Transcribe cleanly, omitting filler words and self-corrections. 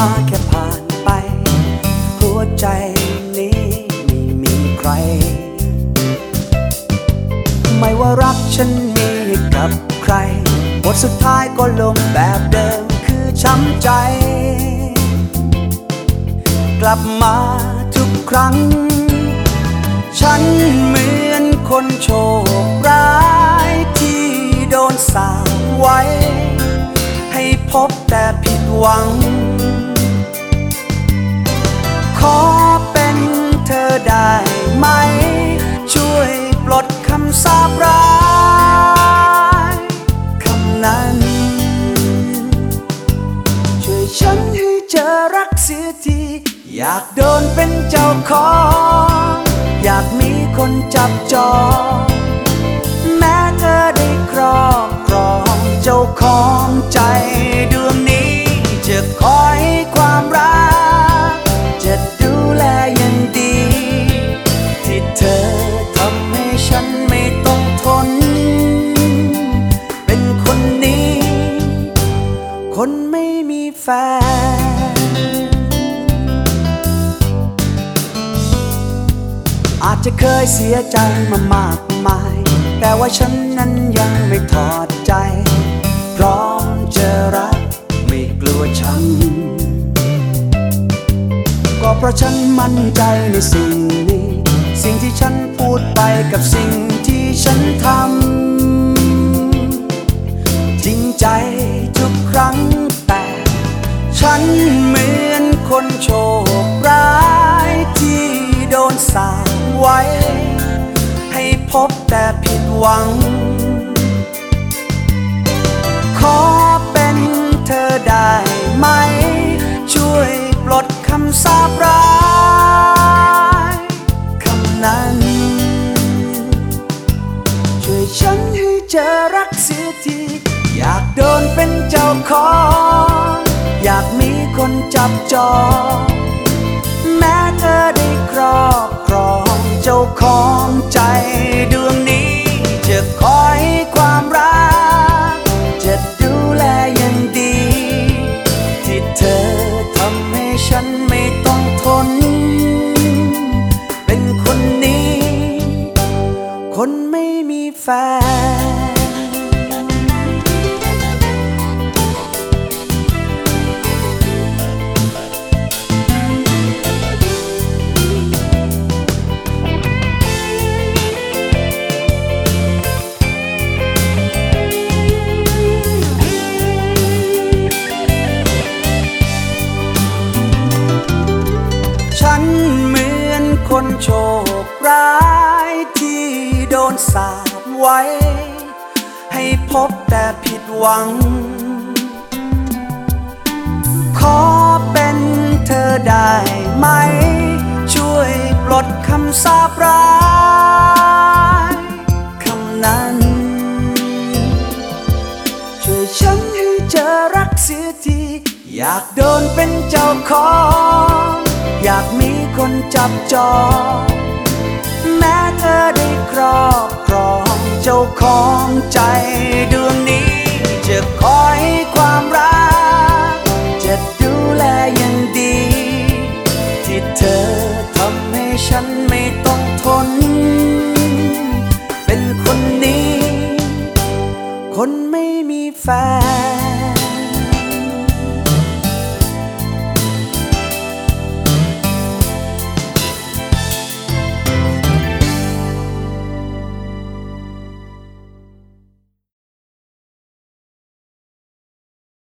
มาแค่ผ่านไปหัวใจนี้ไม่มีใครไม่ว่ารักฉันมีกับใครบทสุดท้ายก็ลงแบบเดิมคือช้ำใจกลับมาทุกครั้งฉันเหมือนคนโชคร้ายที่โดนสาปไว้ให้พบแต่ผิดหวังขอเป็นเธอได้ไหมช่วยปลดคำสาปร้ายคำนั้นช่วยฉันให้เจอรักเสียทีอยากโดนเป็นเจ้าของอยากมีคนจับจองแม้เธอได้ครอบครองเจ้าของใจดวงนี้จะคอยความรักจะดูแลอย่างดีที่เธอทำให้ฉันไม่ต้องทนเป็นคนนี้คนไม่มีแฟนอาจจะเคยเสียใจมามากมายแต่ว่าฉันนั้นยังไม่ถอดใจพร้อมจะรักไม่กลัวช้ำก็เพราะฉันมั่นใจในสิ่งนี้สิ่งที่ฉันพูดไปกับสิ่งที่ฉันทำจริงใจทุกครั้งแต่ฉันเหมือนคนโชคร้ายที่โดนสาปไว้ให้พบแต่ผิดหวังขอเป็นเธอได้ไหมช่วยปลดคำสาปร้ายคำนั้นช่วยฉันให้เจอรักเสียทีอยากโดนเป็นเจ้าของอยากมีคนจับจองแม้เธอได้ครอบครองเจ้าของใจดวงนี้จะคอยความรักจะดูแลอย่างดีที่เธอทำให้ฉันไม่ต้องทนเป็นคนนี้คนไม่มีแฟนฉันเหมือนคนโชคร้ายที่โดนสาปไว้ให้พบแต่ผิดหวังขอเป็นเธอได้ไหมช่วยปลดคำสาปร้ายคำนั้นช่วยฉันให้เจอรักเสียทีอยากโดนเป็นเจ้าของอยากมีคนจับจองแม้เธอได้ครอบครองเจ้าของใจดวงนี้จะคอยความรักจะดูแลอย่างดีที่เธอทำให้ฉันไม่ต้องทนเป็นคนนี้คนไม่มีแฟน